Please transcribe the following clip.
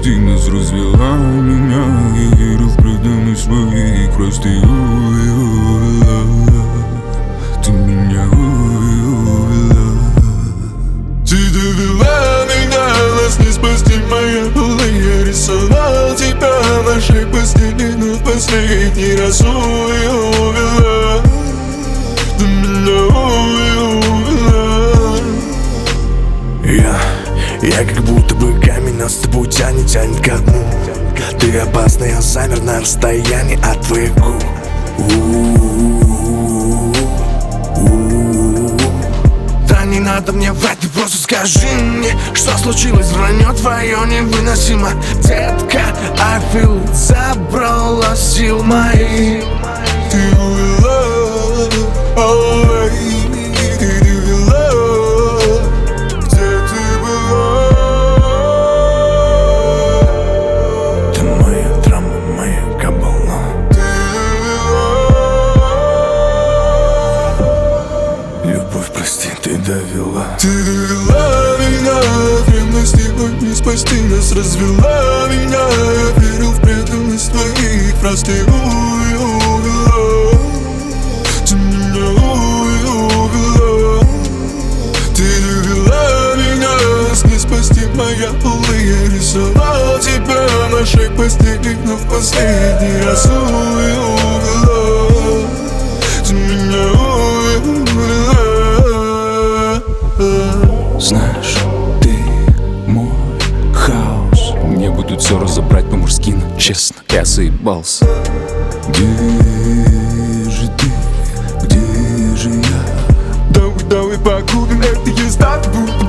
прости, нас развела меня. Я верю в преданность своих, прости, увела. Ты меня увела. Ты довела меня, нас не спасти, моя была. Я рисовал тебя в нашей постели, но в последний раз увела. Ты меня увела. Я как будто бы камень, нас с тобой тянет ко дну. Ты опасный, я замер на расстоянии от твоих губ. Да не надо мне врать, ты просто скажи мне, что случилось, вранье твое невыносимо. Детка, I feel it, забрала сил моих. Ты увела, ой, ты увела. Где ты была? Ты моя драма, моя кабала. Ты довела. Любовь, прости, ты довела. Ты довела меня, ревности не спасти, нас развела меня. Я верил в преданность твоих, прости, увела. Ты меня увела. Ты довела меня, нас не спасти, моя была. Я рисовал тебя в нашей постели, но в последний раз увела. Ты меня увела. Знаешь, ты мой хаос. Мне будут все разобрать по-мужски, но честно, я заебался. Где же ты, где же я? Давай погубим это, я с тобой.